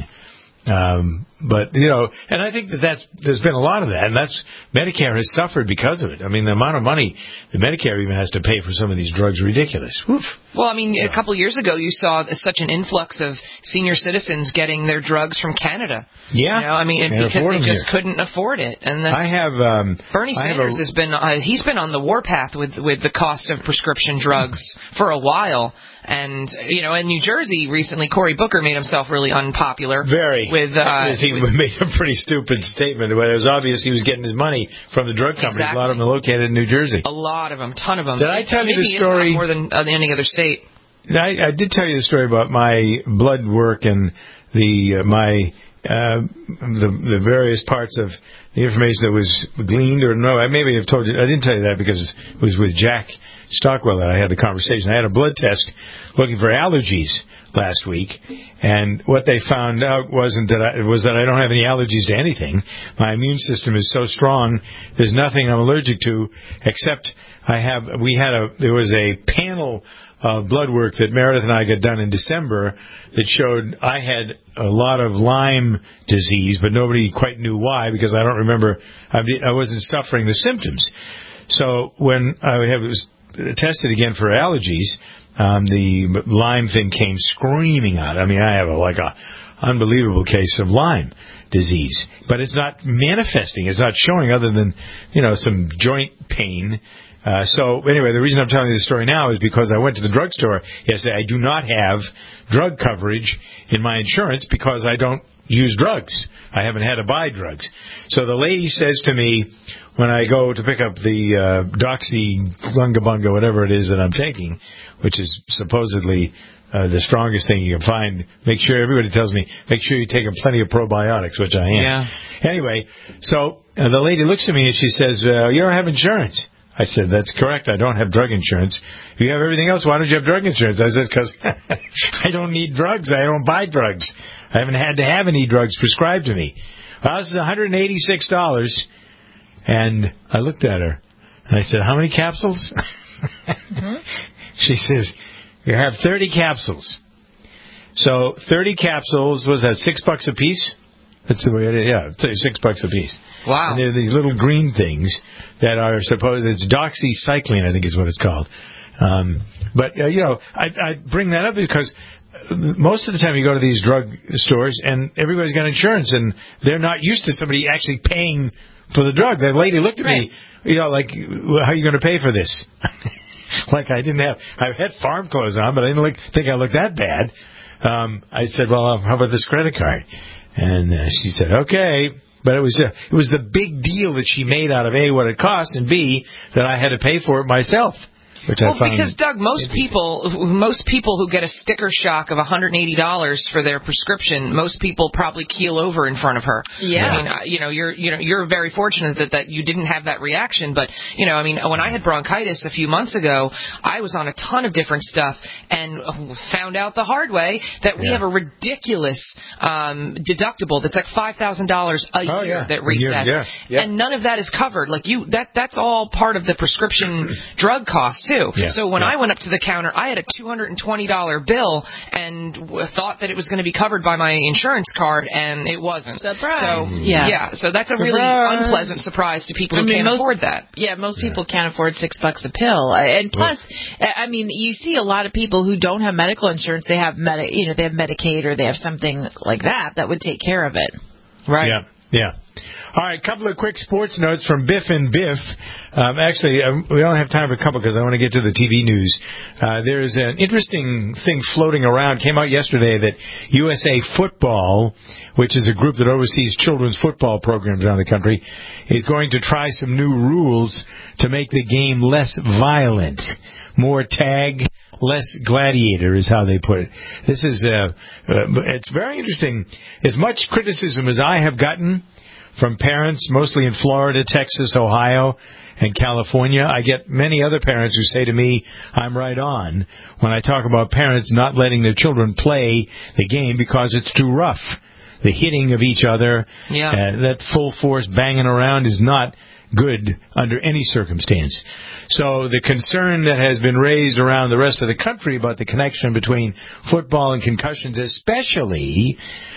Um, but, you know, and I think that that's, there's been a lot of that, and that's, Medicare has suffered because of it. I mean, the amount of money that Medicare even has to pay for some of these drugs is ridiculous. Oof.
Well, I mean, a couple of years ago, you saw such an influx of senior citizens getting their drugs from Canada.
Yeah.
You know, I mean,
Can't
because
afford
they
them
just
here.
couldn't afford it. And that's,
I have, um,
Bernie
I have
Sanders
a-
has been, uh, he's been on the warpath with, with the cost of prescription drugs for a while. And, you know, in New Jersey recently, Cory Booker made himself really unpopular.
Very.
With, uh,
Because he
with-
made a pretty stupid statement, but it was obvious he was getting his money from the drug companies.
Exactly.
A lot of them are located in New Jersey.
a lot of them, ton of them.
Did I tell you the
Maybe if
story-
not more than uh, any other state.
I, I did tell you the story about my blood work and the uh, my uh, the the various parts of the information that was gleaned, or no, I maybe have told you. I didn't tell you that because it was with Jack Stockwell that I had the conversation. I had a blood test looking for allergies last week, and what they found out wasn't that I, was that I don't have any allergies to anything. My immune system is so strong, there's nothing I'm allergic to except I have. We had a there was a panel of blood work that Meredith and I got done in December that showed I had a lot of Lyme disease, but nobody quite knew why because I don't remember. I, I wasn't suffering the symptoms. So when I was tested again for allergies, um, the Lyme thing came screaming out. I mean, I have a, like a unbelievable case of Lyme disease, but it's not manifesting. It's not showing other than, you know, some joint pain. Uh, so anyway, the reason I'm telling you this story now is because I went to the drugstore yesterday. I do not have drug coverage in my insurance because I don't use drugs. I haven't had to buy drugs. So the lady says to me when I go to pick up the uh, Doxy Lungabunga, whatever it is that I'm taking, which is supposedly uh, the strongest thing you can find, make sure, everybody tells me, make sure you take plenty of probiotics, which I am.
Yeah.
Anyway, so uh, the lady looks at me and she says, uh, you don't have insurance. I said, that's correct. I don't have drug insurance. If you have everything else, why don't you have drug insurance? I said, because I don't need drugs. I don't buy drugs. I haven't had to have any drugs prescribed to me. Well, this is one hundred eighty-six dollars. And I looked at her, and I said, how many capsules? Mm-hmm. She says, you have thirty capsules. So thirty capsules, was that six bucks a piece? That's the way it is. Yeah, six bucks a piece.
Wow.
And they're these little green things that are supposed, it's doxycycline, I think is what it's called. Um, but, uh, you know, I, I bring that up because most of the time you go to these drug stores and everybody's got insurance and they're not used to somebody actually paying for the drug. The lady looked at right. me, you know, like, well, how are you going to pay for this? Like I didn't have, I had farm clothes on, but I didn't look, think I looked that bad. Um, I said, well, how about this credit card? And uh, she said, okay. But it was just, it was the big deal that she made out of A, what it cost, and B, that I had to pay for it myself. Which
well,
I found
because, Doug, most people most people who get a sticker shock of one hundred eighty dollars for their prescription, most people probably keel over in front of her.
Yeah.
I mean, uh, you know, you're you know you're very fortunate that, that you didn't have that reaction. But, you know, I mean, when I had bronchitis a few months ago, I was on a ton of different stuff and found out the hard way that we yeah. have a ridiculous um, deductible that's like five thousand dollars a
oh,
year
yeah.
that resets.
Yeah. Yeah.
And none of that is covered. Like you, that that's all part of the prescription drug cost, too.
Yeah,
so when
yeah.
I went up to the counter, I had a two hundred twenty dollars bill and w- thought that it was going to be covered by my insurance card, and it wasn't.
Surprise.
So,
yeah.
yeah, so that's a really
Surprise.
unpleasant surprise to people
I
who
mean,
can't
most,
afford that.
Yeah, most yeah. people can't afford six bucks a pill. And plus, I mean, you see a lot of people who don't have medical insurance. They have Medi- you know, they have Medicaid or they have something like that that would take care of it.
Right.
Yeah, yeah. All right, a couple of quick sports notes from Biff and Biff. Um, actually, um, we only have time for a couple because I want to get to the T V news. Uh, there's an interesting thing floating around. Came out yesterday that U S A Football, which is a group that oversees children's football programs around the country, is going to try some new rules to make the game less violent. More tag, less gladiator is how they put it. This is, uh, uh, it's very interesting. As much criticism as I have gotten from parents, mostly in Florida, Texas, Ohio, and California, I get many other parents who say to me, I'm right on, when I talk about parents not letting their children play the game because it's too rough. The hitting of each other,
yeah.
uh, that full force banging around is not good under any circumstance. So the concern that has been raised around the rest of the country about the connection between football and concussions, especially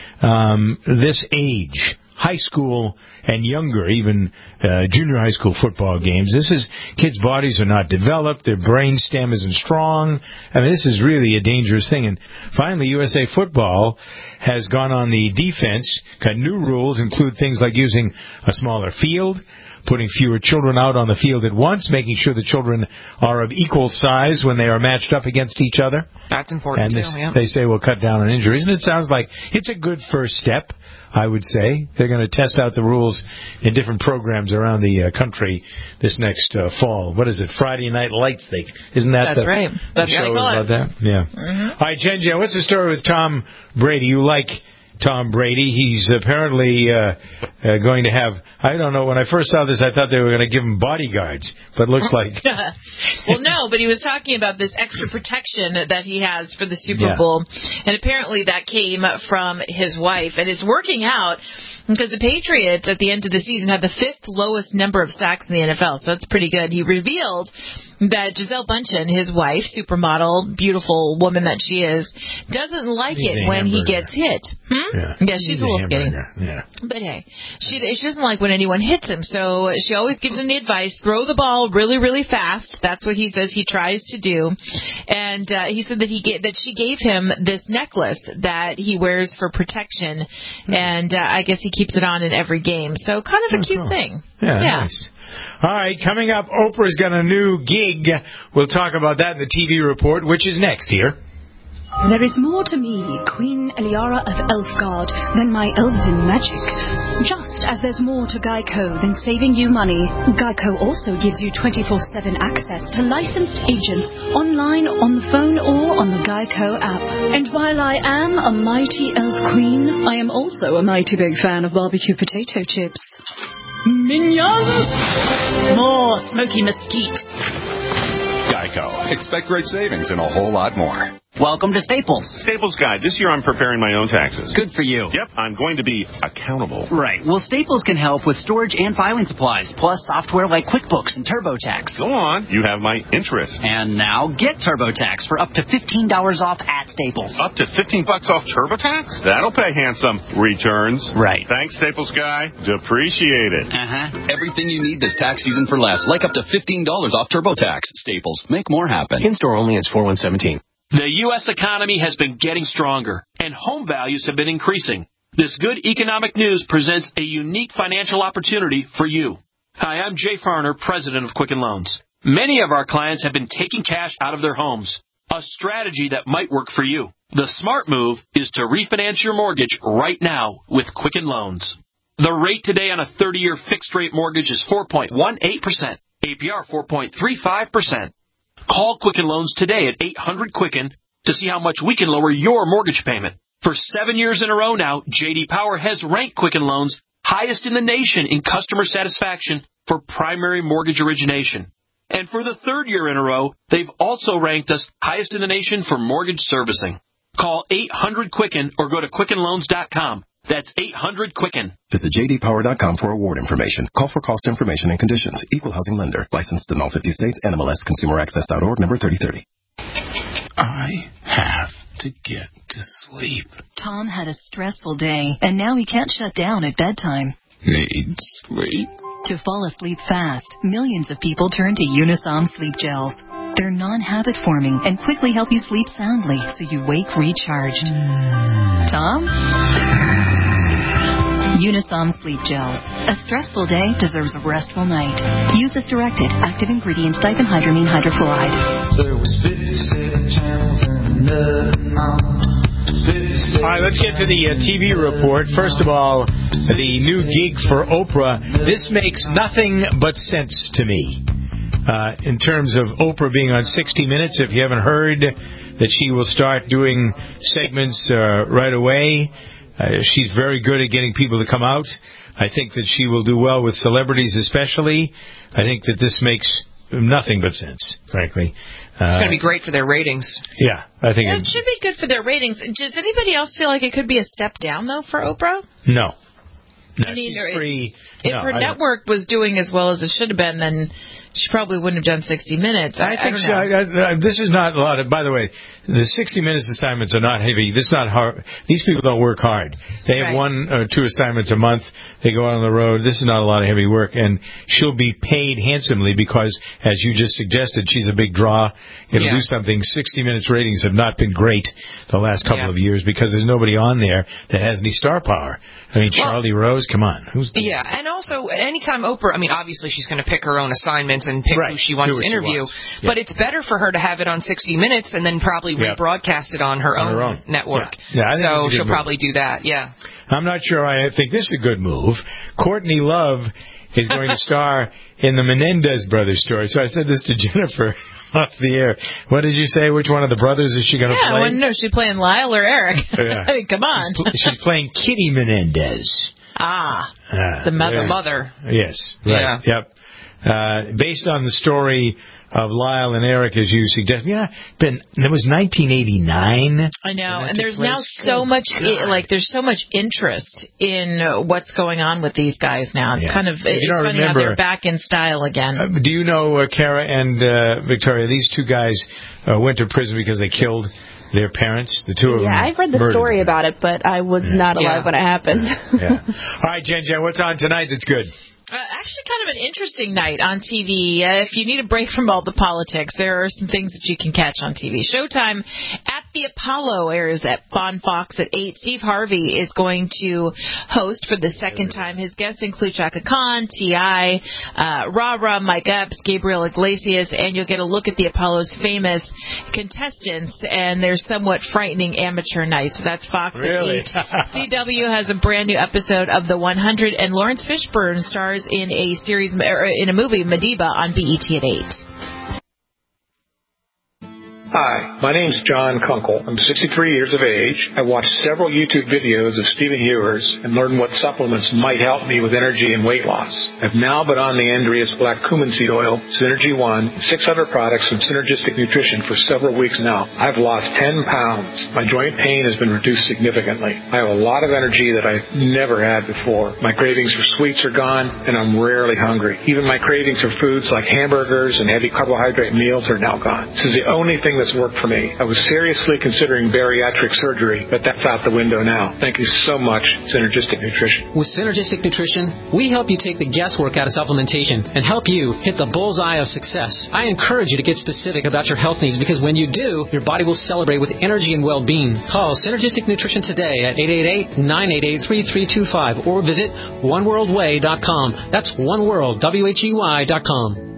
um, this age, high school and younger, even uh, junior high school football games. This is, kids' bodies are not developed, their brain stem isn't strong. I mean, this is really a dangerous thing. And finally, U S A Football has gone on the defense, got new rules, include things like using a smaller field, putting fewer children out on the field at once, making sure the children are of equal size when they are matched up against each other.
That's important,
and
too,
this,
yeah.
they say will cut down on injuries. And it sounds like it's a good first step, I would say. They're going to test out the rules in different programs around the uh, country this next uh, fall. What is it? Friday Night Lights. They, isn't that
That's
the,
right. That's
the show
right.
about that? Yeah.
Mm-hmm.
All right, Jen Jen, what's the story with Tom Brady? You like Tom Brady. He's apparently uh, uh, going to have, I don't know, when I first saw this, I thought they were going to give him bodyguards, but it looks like...
Well, no, but he was talking about this extra protection that he has for the Super
Yeah.
Bowl, and apparently that came from his wife, and it's working out because the Patriots at the end of the season had the fifth lowest number of sacks in the N F L, so that's pretty good. He revealed that Gisele Bundchen, his wife, supermodel, beautiful woman that she is, doesn't like
He's
it
a
when he
hamburger.
gets hit. Hmm?
Yeah,
Yeah, she's
He's
a little skinny.
hamburger. Yeah.
But hey, she she doesn't like when anyone hits him, so she always gives him the advice: throw the ball really, really fast. That's what he says he tries to do. And uh, he said that he ga- that she gave him this necklace that he wears for protection, and uh, I guess he keeps it on in every game. So kind of a
Oh,
cute
cool.
thing.
Yeah, nice. All right, coming up, Oprah's got a new gig. We'll talk about that in the T V report, which is next here.
There is more to me, Queen Eliara of Elfgard, than my elven magic. Just as there's more to Geico than saving you money, Geico also gives you twenty-four seven access to licensed agents online, on the phone, or on the Geico app. And while I am a mighty elf queen, I am also a mighty big fan of barbecue potato chips. Minions!
More smoky mesquite.
Geico. Expect great savings and a whole lot more. Welcome to Staples.
Staples Guide. This year I'm preparing my own taxes.
Good for you.
Yep, I'm going to be accountable.
Right. Well, Staples can help with storage and filing supplies, plus software like QuickBooks and TurboTax.
Go on. You have my interest.
And now get TurboTax for up to fifteen dollars off at Staples.
Up to fifteen bucks off TurboTax? That'll pay handsome returns.
Right.
Thanks, Staples Guy. Appreciate it.
Uh-huh.
Everything you need this tax season for less, like up to fifteen dollars off TurboTax. Staples. Make more happen.
In-store only. It's four one seventeen.
The U S economy has been getting stronger, and home values have been increasing. This good economic news presents a unique financial opportunity for you. Hi, I'm Jay Farner, president of Quicken Loans. Many of our clients have been taking cash out of their homes, a strategy that might work for you. The smart move is to refinance your mortgage right now with Quicken Loans. The rate today on a thirty-year fixed-rate mortgage is four point one eight percent, A P R four point three five percent. Call Quicken Loans today at eight hundred Quicken to see how much we can lower your mortgage payment. For seven years in a row now, J D Power has ranked Quicken Loans highest in the nation in customer satisfaction for primary mortgage origination. And for the third year in a row, they've also ranked us highest in the nation for mortgage servicing. Call eight hundred Quicken or go to quicken loans dot com. That's eight hundred Quicken.
Visit j d power dot com for award information. Call for cost information and conditions. Equal housing lender. Licensed in all fifty states. N M L S consumer access dot org, number thirty thirty.
I have to get to sleep.
Tom had a stressful day, and now he can't shut down at bedtime.
Need sleep.
To fall asleep fast, millions of people turn to Unisom Sleep Gels. They're non-habit forming and quickly help you sleep soundly so you wake recharged. Mm. Tom? Unisom Sleep Gels. A stressful day deserves a restful night. Use as directed. Active ingredients diphenhydramine hydrochloride.
There was fifty-seven channels and nothing on.
All right, let's get to the uh, T V report. First of all, the new gig for Oprah. This makes nothing but sense to me. Uh, in terms of Oprah being on sixty minutes, if you haven't heard that she will start doing segments uh, right away. Uh, she's very good at getting people to come out. I think that she will do well with celebrities especially. I think that this makes nothing but sense, frankly. Uh,
it's going to be great for their ratings.
Yeah, I think
it, it should be good for their ratings. Does anybody else feel like it could be a step down, though, for Oprah?
No. No,
I mean,
she's free.
If
no,
her
I
network was doing as well as it should have been, then she probably wouldn't have done sixty minutes. I,
I think
I
so. I, I, this is not a lot of, by the way, the sixty minutes assignments are not heavy. This is not hard. These people don't work hard. They have right. one or two assignments a month. They go out on the road. This is not a lot of heavy work. And she'll be paid handsomely because, as you just suggested, she's a big draw. It'll
yeah.
do something. sixty minutes ratings have not been great the last couple
yeah.
of years because there's nobody on there that has any star power. I mean, well, Charlie Rose, come on. Who's
yeah, and also, anytime Oprah, I mean, obviously she's going to pick her own assignments and pick
right.
who she wants
to
interview,
yeah.
but it's better for her to have it on sixty minutes and then probably yep. rebroadcast it on her,
on
own,
her own
network.
Yeah. Yeah,
so she'll
move.
probably do that, yeah.
I'm not sure I think this is a good move. Courtney Love is going to star in the Menendez brothers story. So I said this to Jennifer off the air. What did you say? Which one of the brothers is she going to
yeah,
play?
Yeah, I know. Is she playing Lyle or Eric?
Yeah.
I mean, come on.
She's, pl- she's playing Kitty Menendez.
Ah,
uh,
the mother.
The mother.
Yes, right.
Yeah.
Yep. Uh, based on the story of Lyle and Eric, as you suggest. Yeah, been it was nineteen eighty-nine.
I know, and there's now so much I- like there's so much interest in uh, what's going on with these guys now. It's
yeah.
kind of it's funny
remember,
how they're back in style again.
Uh, do you know uh, Kara and uh, Victoria? These two guys uh, went to prison because they killed their parents. The two of
yeah,
them.
Yeah, I've read the
murdered.
story about it, but I was
yeah.
not alive
yeah.
when it happened.
yeah. All right, Jen Jen, what's on tonight that's good?
Uh, actually, kind of an interesting night on T V. Uh, if you need a break from all the politics, there are some things that you can catch on T V. Showtime at the Apollo airs at on Fox at eight. Steve Harvey is going to host for the second time. His guests include Chaka Khan, T I, uh, Ra-Ra, Mike Epps, Gabriel Iglesias, and you'll get a look at the Apollo's famous contestants and their somewhat frightening amateur night. So that's Fox
really?
at eight. C W has a brand new episode of The one hundred, and Lawrence Fishburne stars in a series or in a movie, Madiba, on B E T at eight.
Hi, my name's John Kunkel. I'm sixty-three years of age. I watched several YouTube videos of Stephen Hewers and learned what supplements might help me with energy and weight loss. I've now been on the Andreas Black Cumin Seed Oil, Synergy One, six other products from Synergistic Nutrition for several weeks now. I've lost ten pounds. My joint pain has been reduced significantly. I have a lot of energy that I've never had before. My cravings for sweets are gone, and I'm rarely hungry. Even my cravings for foods like hamburgers and heavy carbohydrate meals are now gone. This is the only thing that's worked for me. I was seriously considering bariatric surgery, but that's out the window now. Thank you so much, Synergistic Nutrition.
With Synergistic Nutrition, we help you take the guesswork out of supplementation and help you hit the bullseye of success. I encourage you to get specific about your health needs because when you do, your body will celebrate with energy and well-being. Call Synergistic Nutrition today at eight eight eight, nine eight eight, three three two five or visit one world way dot com. That's oneworld, W H E Y dot com.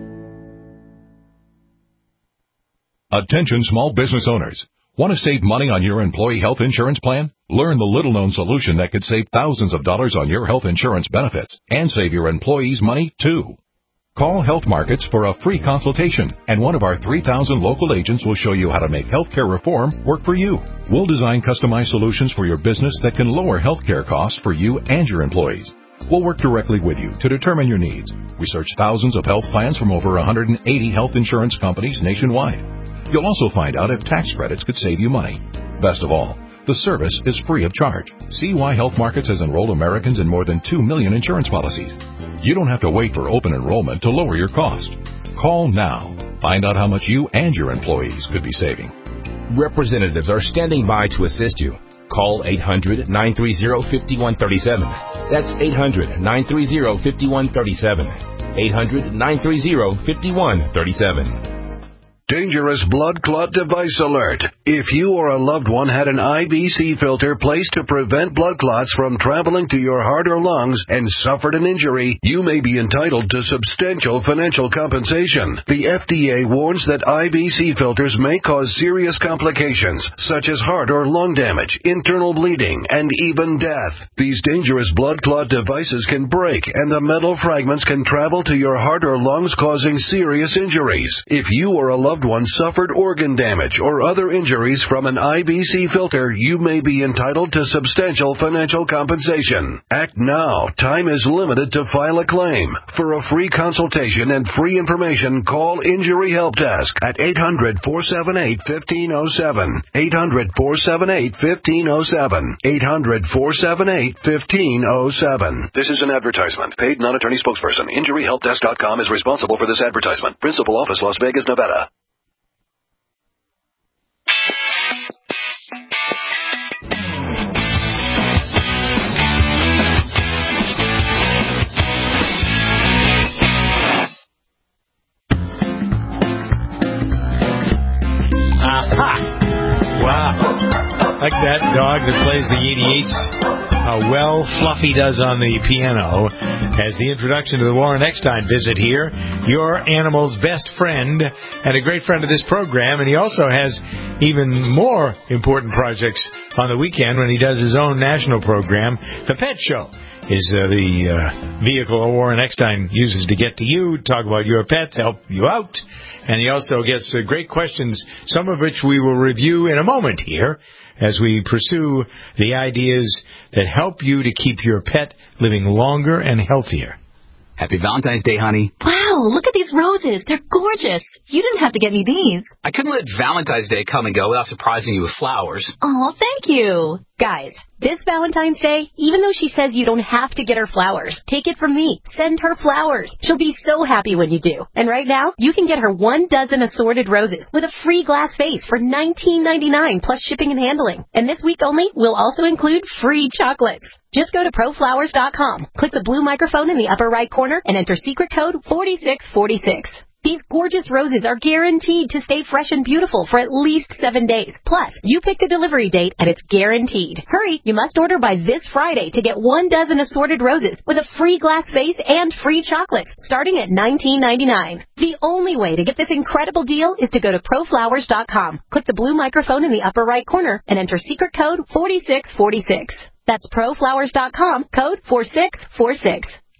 Attention small business owners. Want to save money on your employee health insurance plan? Learn the little-known solution that could save thousands of dollars on your health insurance benefits and save your employees money, too. Call Health Markets for a free consultation, and one of our three thousand local agents will show you how to make healthcare reform work for you. We'll design customized solutions for your business that can lower healthcare costs for you and your employees. We'll work directly with you to determine your needs. We search thousands of health plans from over one hundred eighty health insurance companies nationwide. You'll also find out if tax credits could save you money. Best of all, the service is free of charge. See why Health Markets has enrolled Americans in more than two million insurance policies. You don't have to wait for open enrollment to lower your cost. Call now. Find out how much you and your employees could be saving.
Representatives are standing by to assist you. Call eight hundred, nine three zero, five one three seven. That's eight hundred, nine three zero, five one three seven. eight hundred, nine three zero, five one three seven.
Dangerous blood clot device alert. If you or a loved one had an I B C filter placed to prevent blood clots from traveling to your heart or lungs and suffered an injury, you may be entitled to substantial financial compensation. The F D A warns that I B C filters may cause serious complications, such as heart or lung damage, internal bleeding, and even death. These dangerous blood clot devices can break, and the metal fragments can travel to your heart or lungs, causing serious injuries. If you or a loved one suffered organ damage or other injuries from an I B C filter, you may be entitled to substantial financial compensation. Act now. Time is limited to file a claim. For a free consultation and free information, call Injury Help Desk at eight hundred, four seven eight, one five zero seven. eight hundred, four seven eight, one five zero seven. eight hundred, four seven eight, one five zero seven. This is an advertisement. Paid non-attorney spokesperson. Injury Help Desk dot com is responsible for this advertisement. Principal office, Las Vegas, Nevada.
Wow. Like that dog that plays the eighty-eights, how well Fluffy does on the piano. As the introduction to the Warren Eckstein visit here, your animal's best friend and a great friend of this program. And he also has even more important projects on the weekend when he does his own national program. The Pet Show is uh, the uh, vehicle Warren Eckstein uses to get to you, talk about your pets, help you out. And he also gets uh, great questions, some of which we will review in a moment here as we pursue the ideas that help you to keep your pet living longer and healthier.
Happy Valentine's Day, honey.
Wow, look at these roses. They're gorgeous. You didn't have to get me these.
I couldn't let Valentine's Day come and go without surprising you with flowers.
Oh, thank you. Guys, this Valentine's Day, even though she says you don't have to get her flowers, take it from me. Send her flowers. She'll be so happy when you do. And right now, you can get her one dozen assorted roses with a free glass vase for nineteen ninety-nine plus shipping and handling. And this week only, we'll also include free chocolates. Just go to pro flowers dot com, click the blue microphone in the upper right corner, and enter secret code four six four six. These gorgeous roses are guaranteed to stay fresh and beautiful for at least seven days. Plus, you pick the delivery date and it's guaranteed. Hurry, you must order by this Friday to get one dozen assorted roses with a free glass vase and free chocolates starting at nineteen ninety-nine. The only way to get this incredible deal is to go to pro flowers dot com, click the blue microphone in the upper right corner, and enter secret code four six four six. That's pro flowers dot com, code four six four six.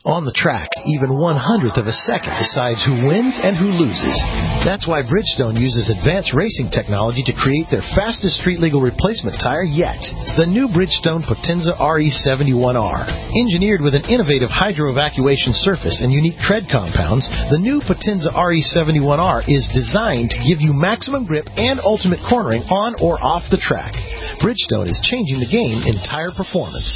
On the track, even one hundredth of a second decides who wins and who loses. That's why Bridgestone uses advanced racing technology to create their fastest street-legal replacement tire yet. The new Bridgestone Potenza R E seventy-one R. Engineered with an innovative hydro-evacuation surface and unique tread compounds, the new Potenza R E seventy-one R is designed to give you maximum grip and ultimate cornering on or off the track. Bridgestone is changing the game in tire performance.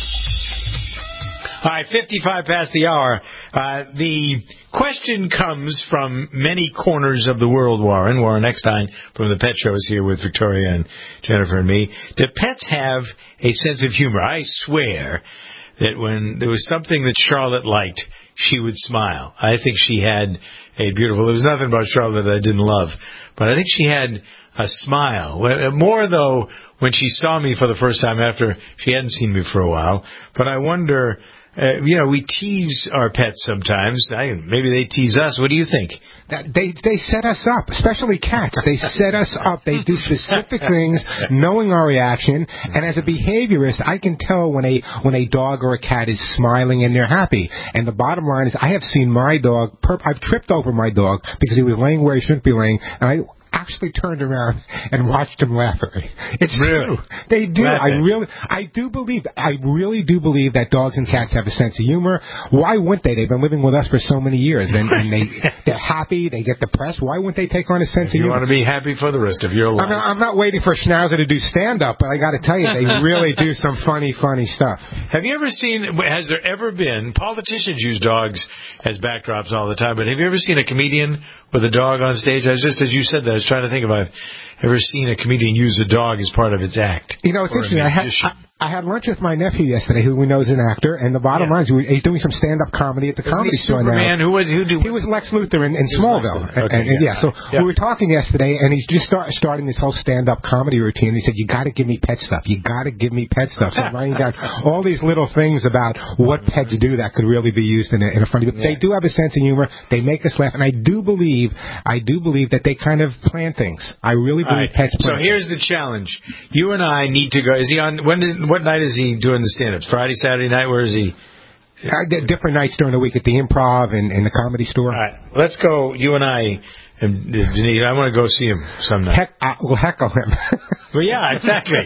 All right, fifty-five past the hour. Uh, the question comes from many corners of the world, Warren. Warren Eckstein from the Pet Show is here with Victoria and Jennifer and me. Do pets have a sense of humor? I swear that when there was something that Charlotte liked, she would smile. I think she had a beautiful... There was nothing about Charlotte that I didn't love, but I think she had a smile. More, though, when she saw me for the first time after she hadn't seen me for a while. But I wonder... Uh, you know, we tease our pets sometimes. I, maybe they tease us. What do you think?
That they they set us up, especially cats. They set us up. They do specific things, knowing our reaction. And as a behaviorist, I can tell when a when a dog or a cat is smiling and they're happy. And the bottom line is, I have seen my dog. Perp, I've tripped over my dog because he was laying where he shouldn't be laying, and I actually turned around and watched him laugh at me. It's
really?
true. They do.
Laugh
I really, I do believe, I really do believe that dogs and cats have a sense of humor. Why wouldn't they? They've been living with us for so many years, and, and they, they're happy, they get depressed. Why wouldn't they take on a sense
if
of humor?
You want to be happy for the rest of your life.
I'm not, I'm not waiting for Schnauzer to do stand-up, but I got to tell you, they really do some funny, funny stuff.
Have you ever seen, has there ever been, politicians use dogs as backdrops all the time, but have you ever seen a comedian with a dog on stage? I was just, as you said that, I was trying to think if I've ever seen a comedian use a dog as part of its act.
You know, it's interesting. I had, I, I had lunch with my nephew yesterday, who we know is an actor, and the bottom yeah. line is he's doing some stand-up comedy at the
Isn't
Comedy
he
Store
Superman?
now.
Who was, who do,
he was Lex Luthor in, in Smallville.
Okay,
and, and,
yeah.
yeah, so
yeah.
we were talking yesterday, and he's just start, starting this whole stand-up comedy routine. He said, you got to give me pet stuff. You got to give me pet stuff. So I'm writing down all these little things about what pets do that could really be used in a, in a funny way. Yeah. They do have a sense of humor. They make us laugh, and I do believe, I do believe that they kind of plan things. I really believe
right.
pets plan
So here's the challenge. You and I need to go. Is he on? When? Did, what night is he doing the stand-ups? Friday, Saturday night? Where is he?
I did different nights during the week at the Improv and, and the Comedy Store.
All right. Let's go, you and I, and Denise. I want to go see him some night.
Heck, uh, we'll heckle him.
Well, yeah, exactly.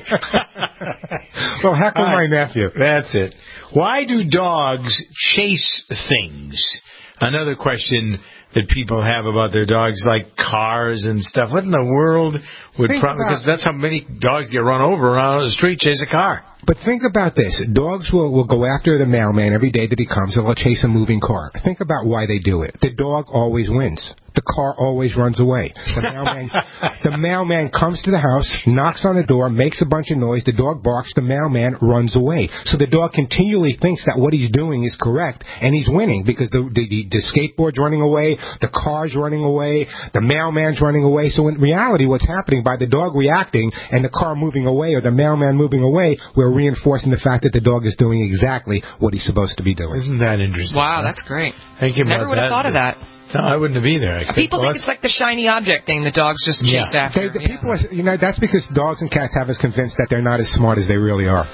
Well, heckle
right.
my nephew.
That's it. Why do dogs chase things? Another question that people have about their dogs, like cars and stuff. What in the world would probably, because that's how many dogs get run over around the street, chase a car.
But think about this. Dogs will, will go after the mailman every day that he comes, and they'll chase a moving car. Think about why they do it. The dog always wins. The car always runs away. The mailman, the mailman comes to the house, knocks on the door, makes a bunch of noise. The dog barks. The mailman runs away. So the dog continually thinks that what he's doing is correct, and he's winning because the, the, the skateboard's running away, the car's running away, the mailman's running away. So in reality, what's happening by the dog reacting and the car moving away or the mailman moving away, we're reinforcing the fact that the dog is doing exactly what he's supposed to be doing.
Isn't that interesting?
Wow, that's great.
Thank you.
Never would have thought of that.
No, I wouldn't have either.
People
well,
think it's like the shiny object thing the dogs just chase
yeah.
after.
They, the
yeah.
people are, you know, that's because dogs and cats have us convinced that they're not as smart as they really are.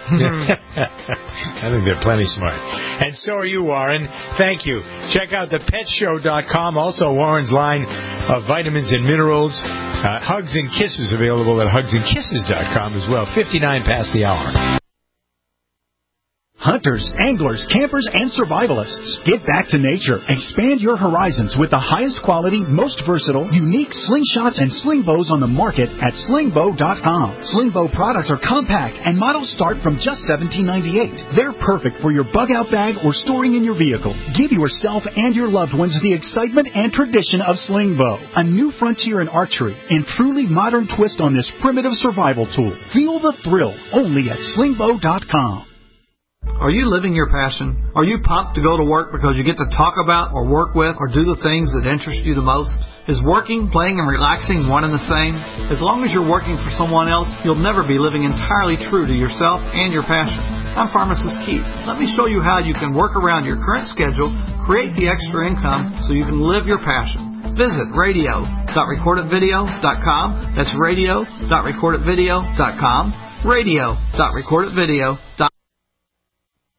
I think they're plenty smart. And so are you, Warren. Thank you. Check out the pet show dot com. Also, Warren's line of vitamins and minerals. Uh, Hugs and Kisses available at hugs and kisses dot com as well. fifty-nine past the hour.
Hunters, anglers, campers, and survivalists. Get back to nature. Expand your horizons with the highest quality, most versatile, unique slingshots and sling bows on the market at sling bow dot com. Sling bow products are compact and models start from just seventeen ninety-eight. They're perfect for your bug-out bag or storing in your vehicle. Give yourself and your loved ones the excitement and tradition of sling bow. A new frontier in archery and truly modern twist on this primitive survival tool. Feel the thrill only at sling bow dot com.
Are you living your passion? Are you pumped to go to work because you get to talk about or work with or do the things that interest you the most? Is working, playing, and relaxing one and the same? As long as you're working for someone else, you'll never be living entirely true to yourself and your passion. I'm Pharmacist Keith. Let me show you how you can work around your current schedule, create the extra income so you can live your passion. Visit radio dot record it video dot com. That's radio dot record it video dot com. radio dot record it video dot com.